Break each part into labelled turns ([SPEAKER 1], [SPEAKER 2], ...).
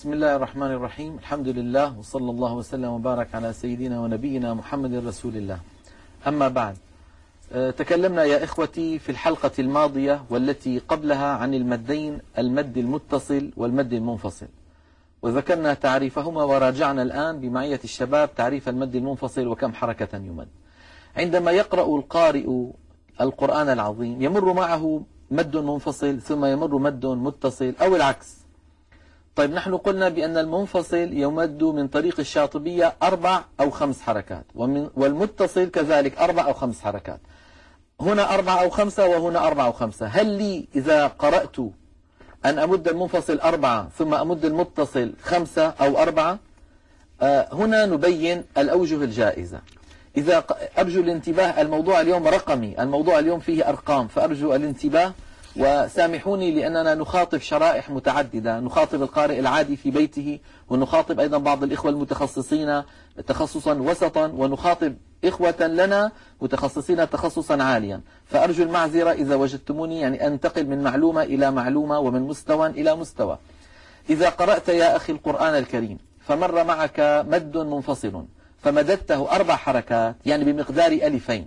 [SPEAKER 1] بسم الله الرحمن الرحيم. الحمد لله وصلى الله وسلم وبارك على سيدنا ونبينا محمد رسول الله. أما بعد، تكلمنا يا إخوتي في الحلقة الماضية والتي قبلها عن المدين، المد المتصل والمد المنفصل، وذكرنا تعريفهما، وراجعنا الآن بمعية الشباب تعريف المد المنفصل وكم حركة يمد. عندما يقرأ القارئ القرآن العظيم يمر معه مد منفصل ثم يمر مد متصل أو العكس. طيب، نحن قلنا بأن المنفصل يمد من طريق الشاطبية 4 أو 5 حركات، والمتصل كذلك 4 أو 5 حركات. هنا 4 أو 5 وهنا 4 أو 5. هل لي إذا قرأت أن أمد المنفصل 4 ثم أمد المتصل 5 أو 4؟ هنا نبين الأوجه الجائزة. أرجو الانتباه، الموضوع اليوم رقمي، الموضوع اليوم فيه أرقام، فأرجو الانتباه وسامحوني لأننا نخاطب شرائح متعددة، نخاطب القارئ العادي في بيته، ونخاطب أيضا بعض الإخوة المتخصصين تخصصا وسطا، ونخاطب إخوة لنا متخصصين تخصصا عاليا. فأرجو المعذرة إذا وجدتموني يعني أنتقل من معلومة إلى معلومة ومن مستوى إلى مستوى. إذا قرأت يا أخي القرآن الكريم فمر معك مد منفصل فمددته 4 حركات، يعني بمقدار ألفين،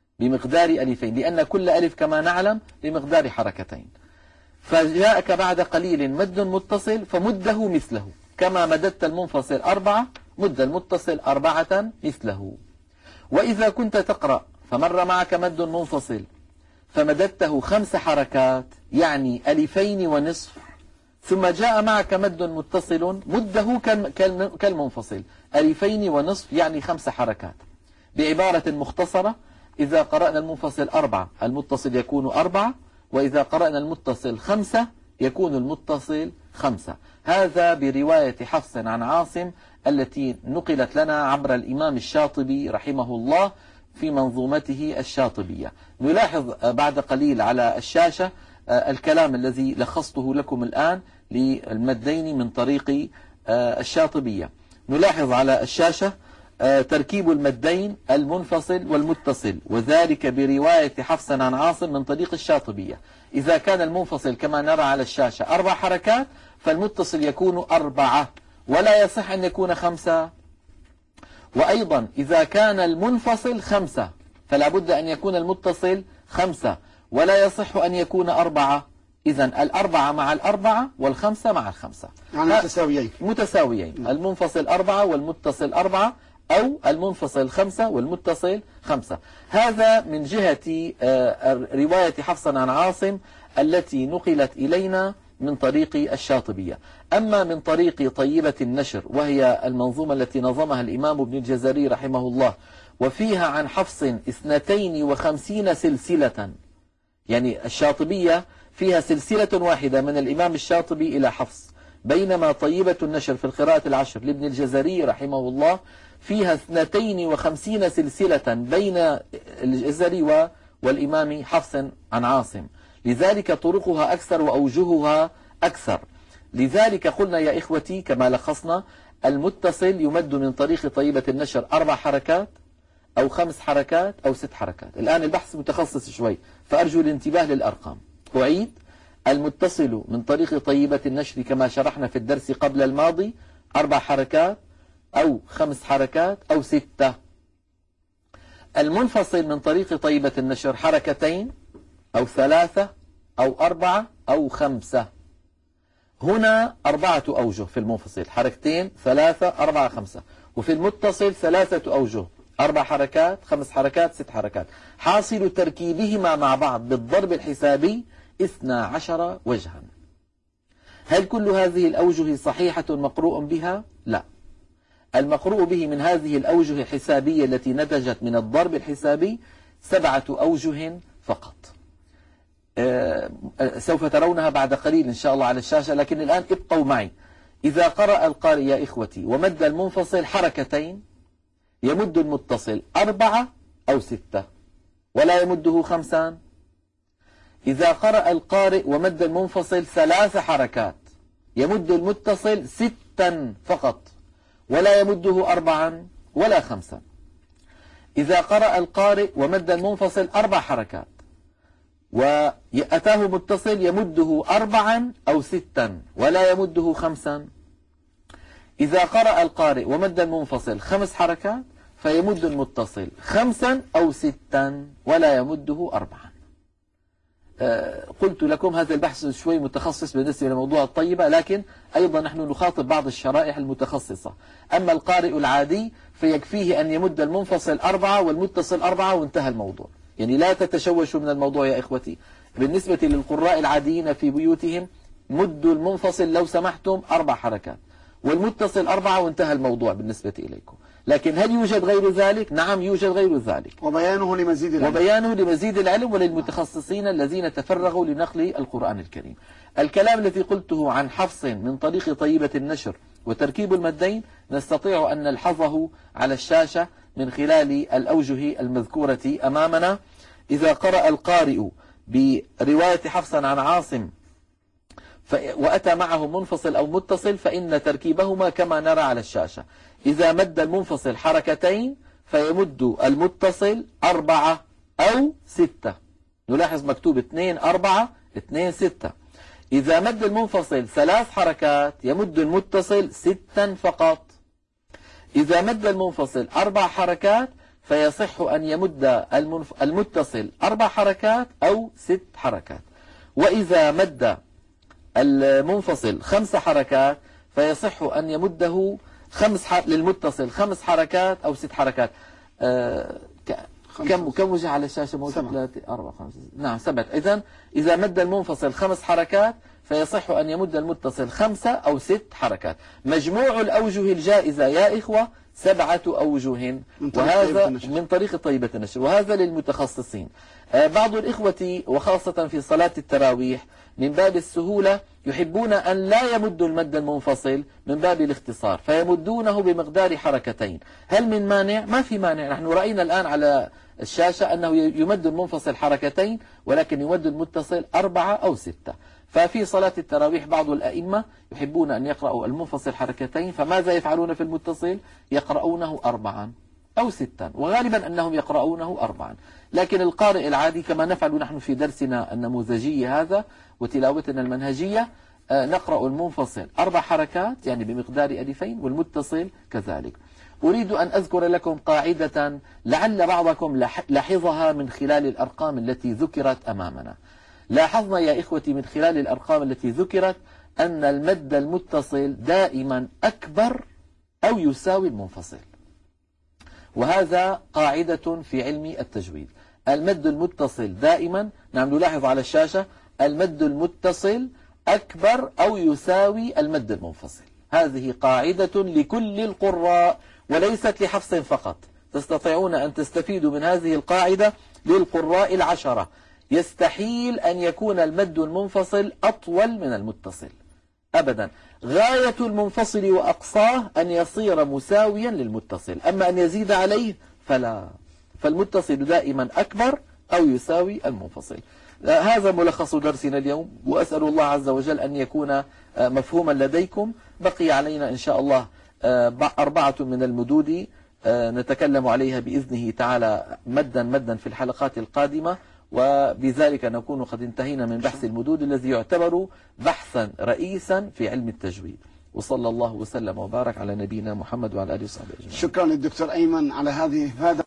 [SPEAKER 1] لأن كل ألف كما نعلم بمقدار حركتين. فجاءك بعد قليل مد متصل فمده مثله، كما مددت المنفصل 4 مد المتصل 4 مثله. وإذا كنت تقرأ فمر معك مد منفصل فمددته 5 حركات، يعني 2.5، ثم جاء معك مد متصل مده كالمنفصل 2.5، يعني 5 حركات. بعبارة مختصرة، إذا قرأنا المنفصل 4 المتصل يكون 4، وإذا قرأنا المتصل 5 يكون المتصل 5. هذا برواية حفص عن عاصم التي نقلت لنا عبر الإمام الشاطبي رحمه الله في منظومته الشاطبية. نلاحظ بعد قليل على الشاشة الكلام الذي لخصته لكم الآن للمدين من طريق الشاطبية. نلاحظ على الشاشة تركيب المدين المنفصل والمتصل، وذلك برواية حفص عن عاصم من طريق الشاطبية. إذا كان المنفصل كما نرى على الشاشة 4 حركات فالمتصل يكون 4، ولا يصح أن يكون 5. وأيضا إذا كان المنفصل 5 فلا بد أن يكون المتصل 5، ولا يصح أن يكون 4. إذن 4 مع 4 وال5 مع 5،
[SPEAKER 2] يعني
[SPEAKER 1] متساويين. المنفصل 4 والمتصل 4، أو المنفصل 5 والمتصل 5. هذا من جهة رواية حفص عن عاصم التي نقلت إلينا من طريق الشاطبية. أما من طريق طيبة النشر، وهي المنظومة التي نظمها الإمام ابن الجزري رحمه الله، وفيها عن حفص 52 سلسلة، يعني الشاطبية فيها سلسلة واحدة من الإمام الشاطبي إلى حفص، بينما طيبة النشر في القراءة العشر لابن الجزري رحمه الله فيها 52 سلسلة بين الجزري والإمام حفص عن عاصم، لذلك طرقها أكثر وأوجهها أكثر. لذلك قلنا يا إخوتي كما لخصنا، المتصل يمد من طريق طيبة النشر 4 حركات أو 5 حركات أو 6 حركات. الآن البحث متخصص شوي، فأرجو الانتباه للأرقام. أعيد: المتصل من طريق طيبة النشر كما شرحنا في الدرس قبل الماضي 4 حركات أو 5 حركات أو 6. المنفصل من طريق طيبة النشر 2 حركات أو 3 أو 4 أو 5. هنا 4 أوجه في المنفصل: 2 3 4 5. وفي المتصل 3 أوجه: 4 حركات 5 حركات 6 حركات. حاصل تركيبهما مع بعض بالضرب الحسابي 12 وجها. هل كل هذه الأوجه صحيحة مقروء بها؟ لا. المقروء به من هذه الأوجه الحسابية التي نتجت من الضرب الحسابي 7 أوجه فقط. سوف ترونها بعد قليل إن شاء الله على الشاشة، لكن الآن ابقوا معي. إذا قرأ القارئ يا إخوتي ومد المنفصل 2 حركات يمد المتصل 4 أو 6، ولا يمده 5. إذا قرأ القارئ ومد المنفصل 3 حركات يمد المتصل 6 فقط، ولا يمده 4 ولا 5. إذا قرأ القارئ ومد المنفصل 4 حركات وأتاه متصل يمده 4 أو 6 ولا يمده 5، إذا قرأ القارئ ومد المنفصل 5 حركات فيمد المتصل 5 أو 6 ولا يمده 4. قلت لكم هذا البحث شوي متخصص بالنسبة لموضوع الطيبة، لكن أيضا نحن نخاطب بعض الشرائح المتخصصة. أما القارئ العادي فيكفيه أن يمد المنفصل 4 والمتصل 4 وانتهى الموضوع. يعني لا تتشوشوا من الموضوع يا إخوتي. بالنسبة للقراء العاديين في بيوتهم مدوا المنفصل لو سمحتم 4 حركات والمتصل 4 وانتهى الموضوع بالنسبة إليكم. لكن هل يوجد غير ذلك؟ نعم يوجد غير ذلك،
[SPEAKER 2] وبيانه لمزيد العلم
[SPEAKER 1] وللمتخصصين الذين تفرغوا لنقل القرآن الكريم. الكلام الذي قلته عن حفص من طريق طيبة النشر وتركيب المدين نستطيع أن نلحظه على الشاشة من خلال الأوجه المذكورة أمامنا. إذا قرأ القارئ برواية حفص عن عاصم وأتى معه منفصل أو متصل فإن تركيبهما كما نرى على الشاشة. إذا مد المنفصل 2 حركات فيمد المتصل 4 أو 6. نلاحظ مكتوب 2 4 2 6. إذا مد المنفصل 3 حركات يمد المتصل 6 فقط. إذا مد المنفصل 4 حركات فيصح أن يمد المتصل 4 حركات أو 6 حركات. وإذا مد المنفصل 5 حركات فيصح أن يمده للمتصل 5 حركات أو 6 حركات. كم وجه على الشاشة؟ موجود 3 4 5 نعم 7. إذا مد المنفصل 5 حركات فيصح أن يمد المتصل 5 أو 6 حركات. مجموع الأوجه الجائزة يا إخوة 7 أوجه، وهذا من طريق طيبة النشر، وهذا للمتخصصين. بعض الإخوة وخاصة في صلاة التراويح من باب السهولة يحبون أن لا يمدوا المد المنفصل من باب الاختصار فيمدونه بمقدار 2 حركات. هل من مانع؟ ما في مانع. نحن رأينا الآن على الشاشة أنه يمد المنفصل 2 حركات ولكن يمد المتصل 4 أو 6. ففي صلاة التراويح بعض الأئمة يحبون أن يقرأوا المنفصل 2 حركات، فماذا يفعلون في المتصل؟ يقرؤونه 4 أو 6، وغالبا أنهم يقرؤونه 4. لكن القارئ العادي كما نفعل نحن في درسنا النموذجي هذا وتلاوتنا المنهجية نقرأ المنفصل 4 حركات يعني بمقدار 2 والمتصل كذلك. أريد أن أذكر لكم قاعدة لعل بعضكم لاحظها من خلال الأرقام التي ذكرت أمامنا. لاحظنا يا إخوتي من خلال الأرقام التي ذكرت أن المد المتصل دائما أكبر أو يساوي المنفصل، وهذا قاعدة في علم التجويد. المد المتصل دائما، نعم نلاحظ على الشاشة، المد المتصل أكبر أو يساوي المد المنفصل. هذه قاعدة لكل القراء وليست لحفص فقط. تستطيعون أن تستفيدوا من هذه القاعدة للقراء 10. يستحيل أن يكون المد المنفصل أطول من المتصل أبدا. غاية المنفصل وأقصاه أن يصير مساويا للمتصل، أما أن يزيد عليه فلا. فالمتصل دائما أكبر أو يساوي المنفصل. هذا ملخص درسنا اليوم، وأسأل الله عز وجل أن يكون مفهوما لديكم. بقي علينا إن شاء الله 4 من المدود نتكلم عليها بإذنه تعالى مدا في الحلقات القادمة، وبذلك نكون قد انتهينا من بحث المدود الذي يعتبر بحثا رئيسا في علم التجويد. وصلى الله وسلم وبارك على نبينا محمد وعلى آله وصحبه أجمعين.
[SPEAKER 2] شكرا للدكتور أيمن على هذه